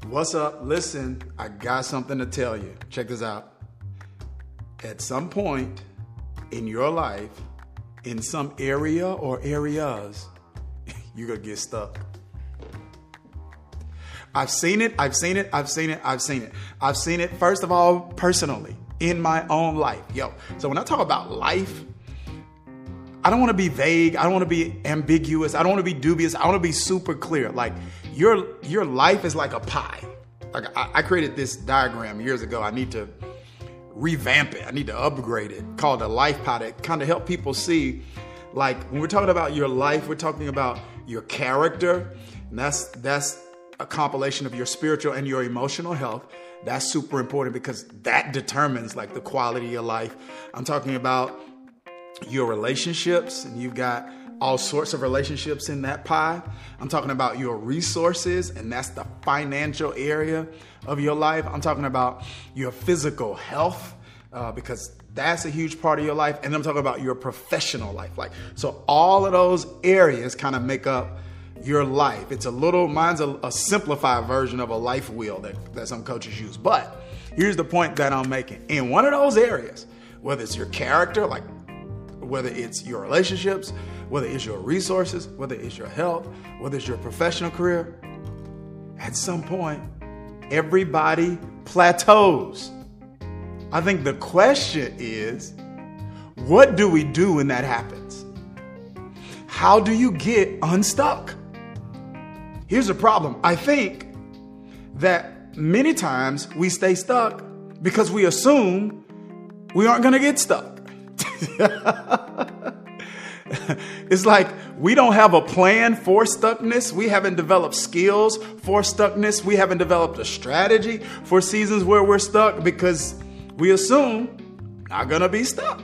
What's up? Listen, I got something to tell you. Check this out. At some point in your life, in some area or areas, you're going to get stuck. I've seen it. I've seen it, first of all, personally, in my own life. So when I talk about life, I don't want to be vague. I don't want to be ambiguous. I don't want to be dubious. I want to be super clear. Like your life is like a pie. Like I created this diagram years ago. I need to revamp it. I need to upgrade it, called a life pie, to kind of help people see, like, when we're talking about your life, we're talking about your character. And that's a compilation of your spiritual and your emotional health. That's super important because that determines like the quality of your life. I'm talking about your relationships, and you've got all sorts of relationships in that pie. I'm talking about your resources, and that's the financial area of your life. I'm talking about your physical health, because that's a huge part of your life. And I'm talking about your professional life. So all of those areas kind of make up your life. Mine's a simplified version of a life wheel that some coaches use. But here's the point that I'm making. In one of those areas, whether it's your character, like whether it's your relationships, whether it's your resources, whether it's your health, whether it's your professional career, at some point, everybody plateaus. I think the question is, what do we do when that happens? How do you get unstuck? Here's the problem. I think that many times we stay stuck because we assume we aren't going to get stuck. It's like we don't have a plan for stuckness. We haven't developed skills for stuckness. We haven't developed a strategy for seasons where we're stuck because we assume not going to be stuck.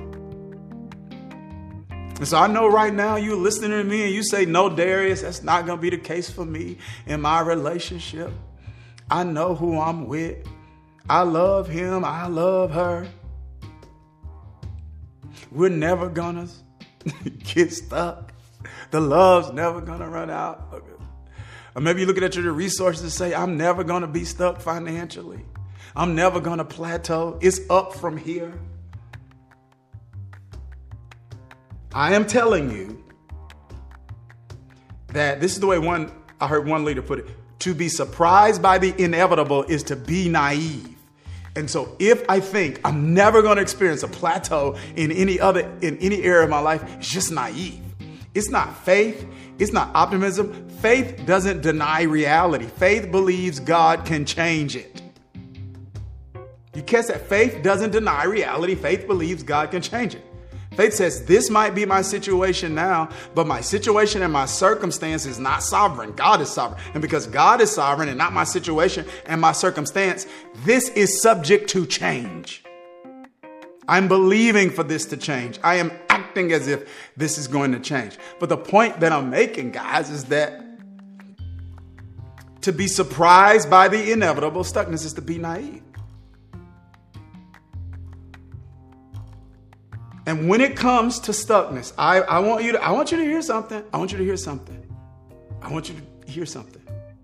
And so I know right now you're listening to me and you say, no, Darius, that's not going to be the case for me in my relationship. I know who I'm with. I love him. I love her. We're never going to get stuck. The love's never going to run out. Or maybe you're looking at your resources and say, I'm never going to be stuck financially. I'm never going to plateau. It's up from here. I am telling you that this is the way I heard one leader put it. To be surprised by the inevitable is to be naive. And so if I think I'm never going to experience a plateau in any area of my life, it's just naive. It's not faith. It's not optimism. Faith doesn't deny reality. Faith believes God can change it. You catch that? Faith doesn't deny reality. Faith believes God can change it. Faith says, this might be my situation now, but my situation and my circumstance is not sovereign. God is sovereign. And because God is sovereign and not my situation and my circumstance, this is subject to change. I'm believing for this to change. I am acting as if this is going to change. But the point that I'm making, guys, is that to be surprised by the inevitable stuckness is to be naive. And when it comes to stuckness, I want you to hear something. I want you to hear something. I want you to hear something.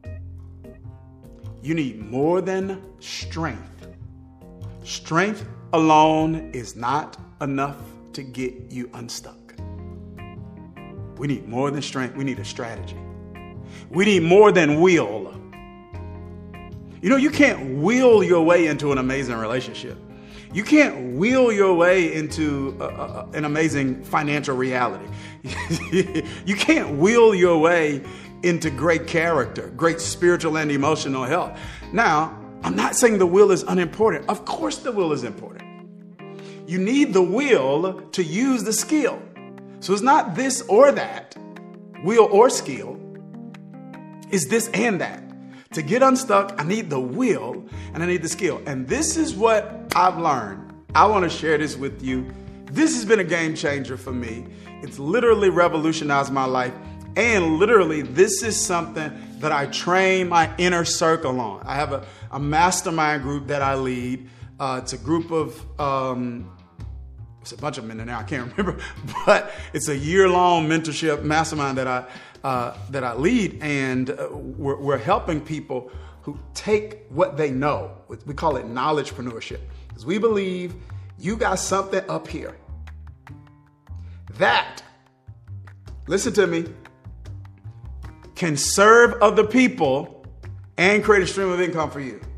You need more than strength. Strength alone is not enough to get you unstuck. We need more than strength. We need a strategy. We need more than will. You know, you can't will your way into an amazing relationship. You can't will your way into an amazing financial reality. You can't will your way into great character, great spiritual and emotional health. Now, I'm not saying the will is unimportant. Of course the will is important. You need the will to use the skill. So it's not this or that, will or skill. It's this and that. To get unstuck, I need the will and I need the skill. And this is what I've learned. I want to share this with you. This has been a game changer for me. It's literally revolutionized my life. And literally, this is something that I train my inner circle on. I have a mastermind group that I lead. It's a group of, it's a bunch of men in there, I can't remember. But it's a year-long mentorship mastermind that I lead, and we're helping people who take what they know. We call it knowledgepreneurship, because we believe you got something up here that, listen to me, can serve other people and create a stream of income for you.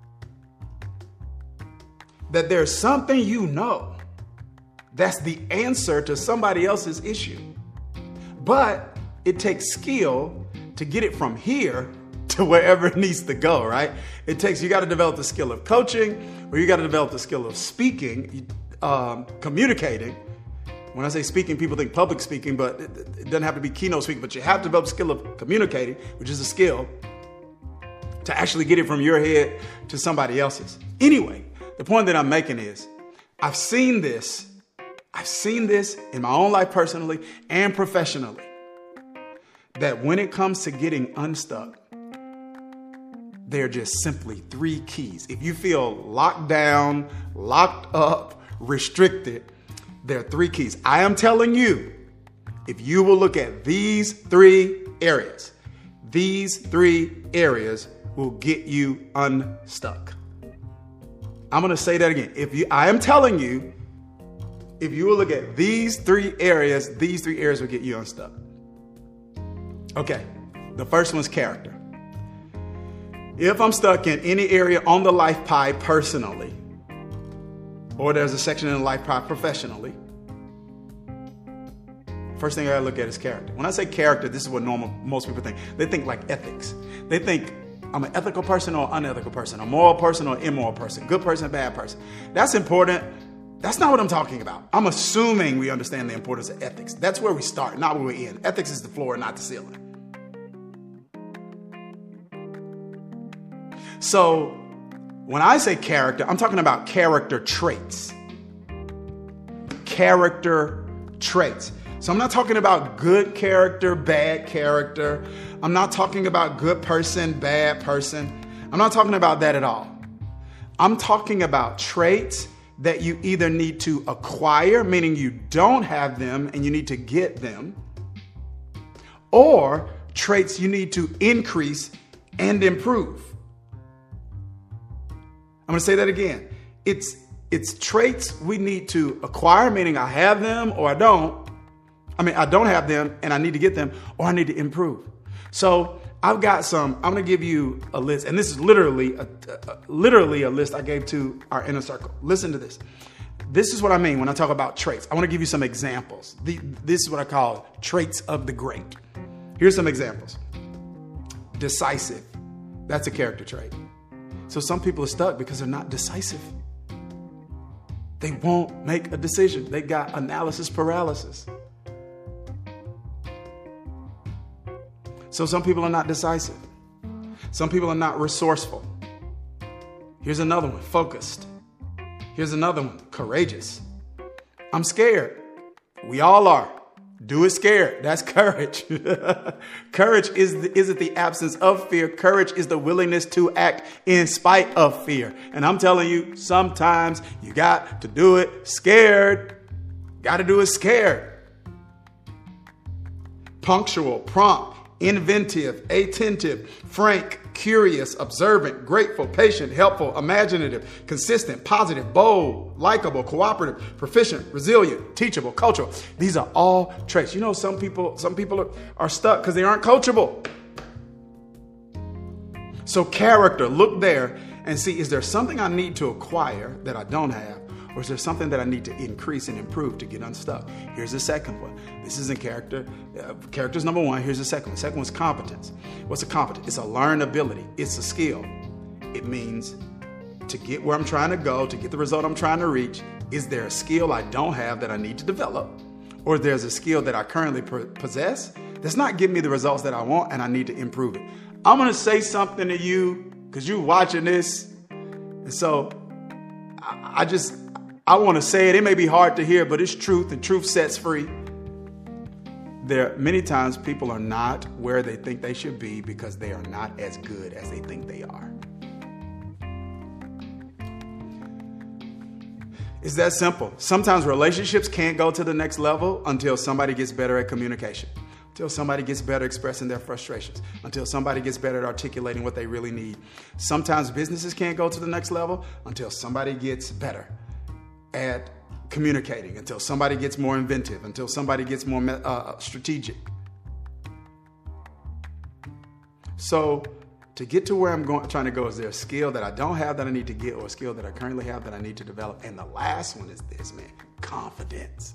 That there's something you know that's the answer to somebody else's issue. But it takes skill to get it from here to wherever it needs to go, right? You got to develop the skill of coaching, or you got to develop the skill of speaking, communicating. When I say speaking, people think public speaking, but it doesn't have to be keynote speaking, but you have to develop the skill of communicating, which is a skill to actually get it from your head to somebody else's. Anyway, the point that I'm making is I've seen this in my own life personally and professionally, that when it comes to getting unstuck, there are just simply 3 keys. If you feel locked down, locked up, restricted, there are 3 keys. I am telling you, if you will look at these 3 areas will get you unstuck. I'm going to say that again. I am telling you, if you will look at these 3 areas will get you unstuck. Okay, the first one's character. If I'm stuck in any area on the life pie personally, or there's a section in the life pie professionally, first thing I gotta look at is character. When I say character, this is what most people think. They think like ethics. They think I'm an ethical person or unethical person, a moral person or immoral person, good person, bad person. That's important. That's not what I'm talking about. I'm assuming we understand the importance of ethics. That's where we start, not where we end. Ethics is the floor, not the ceiling. So when I say character, I'm talking about character traits. Character traits. So I'm not talking about good character, bad character. I'm not talking about good person, bad person. I'm not talking about that at all. I'm talking about traits that you either need to acquire, meaning you don't have them and you need to get them, or traits you need to increase and improve. I'm going to say that again. It's traits we need to acquire, meaning I have them or I don't. I don't have them and I need to get them, or I need to improve. So I'm going to give you a list, and this is literally a list I gave to our inner circle. Listen to this. This is what I mean when I talk about traits. I want to give you some examples. This is what I call traits of the great. Here's some examples. Decisive. That's a character trait. So some people are stuck because they're not decisive. They won't make a decision. They got analysis paralysis. So some people are not decisive. Some people are not resourceful. Here's another one, focused. Here's another one, courageous. I'm scared. We all are. Do it scared. That's courage. Courage isn't the absence of fear. Courage is the willingness to act in spite of fear. And I'm telling you, sometimes you got to do it scared. Got to do it scared. Punctual, prompt, inventive, attentive, frank, curious, observant, grateful, patient, helpful, imaginative, consistent, positive, bold, likable, cooperative, proficient, resilient, teachable, coachable. These are all traits. You know, some people are stuck because they aren't coachable. So character, look there and see, is there something I need to acquire that I don't have? Or is there something that I need to increase and improve to get unstuck? Here's the second one. This isn't character. Character's number one. Here's the second one. The second one's competence. What's a competence? It's a learned ability. It's a skill. It means to get where I'm trying to go, to get the result I'm trying to reach, is there a skill I don't have that I need to develop? Or there's a skill that I currently possess that's not giving me the results that I want and I need to improve it? I'm going to say something to you because you're watching this. And so I want to say it. It may be hard to hear, but it's truth, and truth sets free. There many times people are not where they think they should be because they are not as good as they think they are. It's that simple. Sometimes relationships can't go to the next level until somebody gets better at communication. until somebody gets better expressing their frustrations, until somebody gets better at articulating what they really need. Sometimes businesses can't go to the next level until somebody gets better at communicating, until somebody gets more inventive, until somebody gets more strategic. So to get to where I'm trying to go, is there a skill that I don't have that I need to get, or a skill that I currently have that I need to develop? And the last one is this, man, confidence.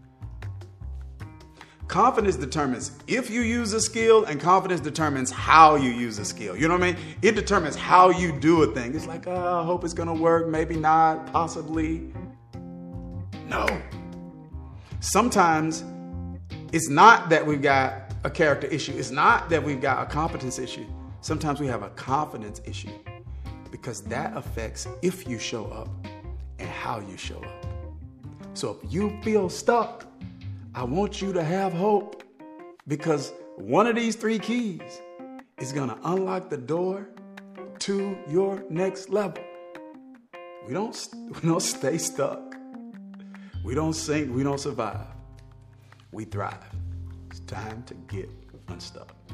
Confidence determines if you use a skill, and confidence determines how you use a skill. You know what I mean? It determines how you do a thing. It's like, oh, I hope it's going to work. Maybe not, possibly. No. Sometimes it's not that we've got a character issue. It's not that we've got a competence issue. Sometimes we have a confidence issue, because that affects if you show up and how you show up. So if you feel stuck, I want you to have hope, because one of these 3 keys is going to unlock the door to your next level. We don't stay stuck. We don't sink. We don't survive. We thrive. It's time to get unstuck.